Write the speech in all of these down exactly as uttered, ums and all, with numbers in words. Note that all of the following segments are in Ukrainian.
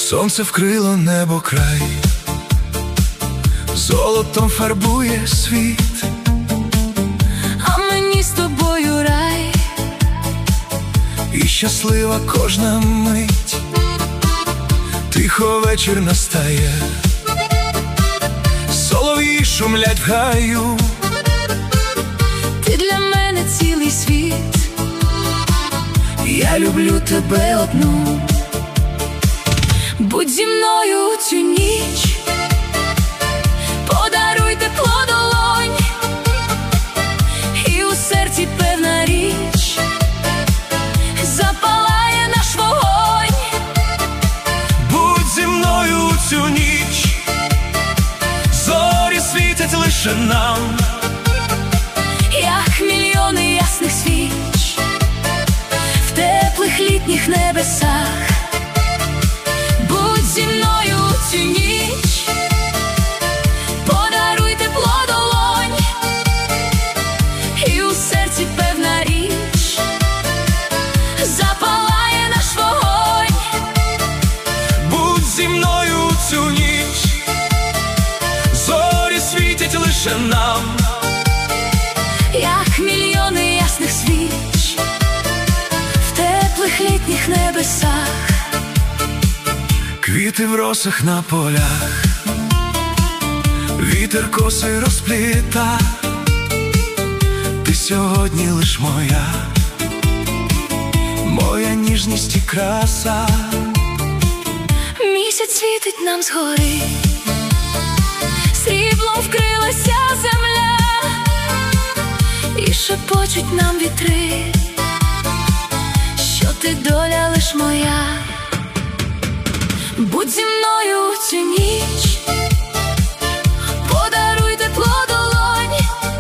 Сонце вкрило небо край, золотом фарбує світ, а мені з тобою рай, і щаслива кожна мить. Тихо вечір настає, солов'ї шумлять в гаю. Ти для мене цілий світ, я люблю тебе одну. Будь зі мною цю ніч, подаруй тепло долонь, і у серці певна річ запалає наш вогонь. Будь зі мною цю ніч, зорі світять лише нам, як мільйони ясних свіч в теплих літніх небесах. Будь зі мною цю ніч, подаруй тепло долонь, і у серці певна річ запалає наш вогонь. Будь зі мною цю ніч, зорі світять лише нам, як мільйони ясних свіч в теплих літніх небесах. Квіти в росах на полях, вітер коси розпліта. Ти сьогодні лиш моя, моя ніжність і краса. Місяць світить нам згори, сріблом вкрилася земля, і шепочуть нам вітри, що ти доля лиш моя. Будь зі мною цю ніч, подаруй тепло долонь,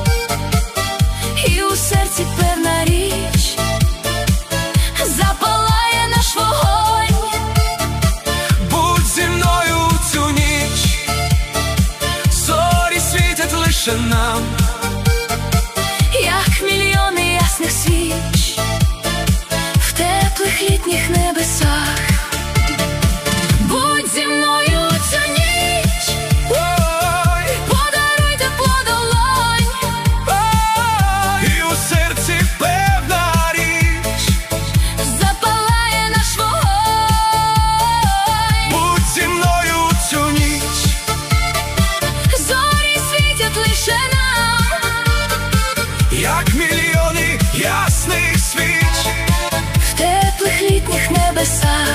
і у серці певна річ запалає наш вогонь. Будь зі мною цю ніч, зорі світять лише нам, як мільйони ясних свіч в теплих літніх небесах. Будь зі мною цю ніч, ой, подаруй тепло долонь, ой, і у серці певна річ запалає наш вогонь. Будь зі мною цю ніч, Зорі світять лише нам, як мільйони ясних свіч в теплих літніх небесах.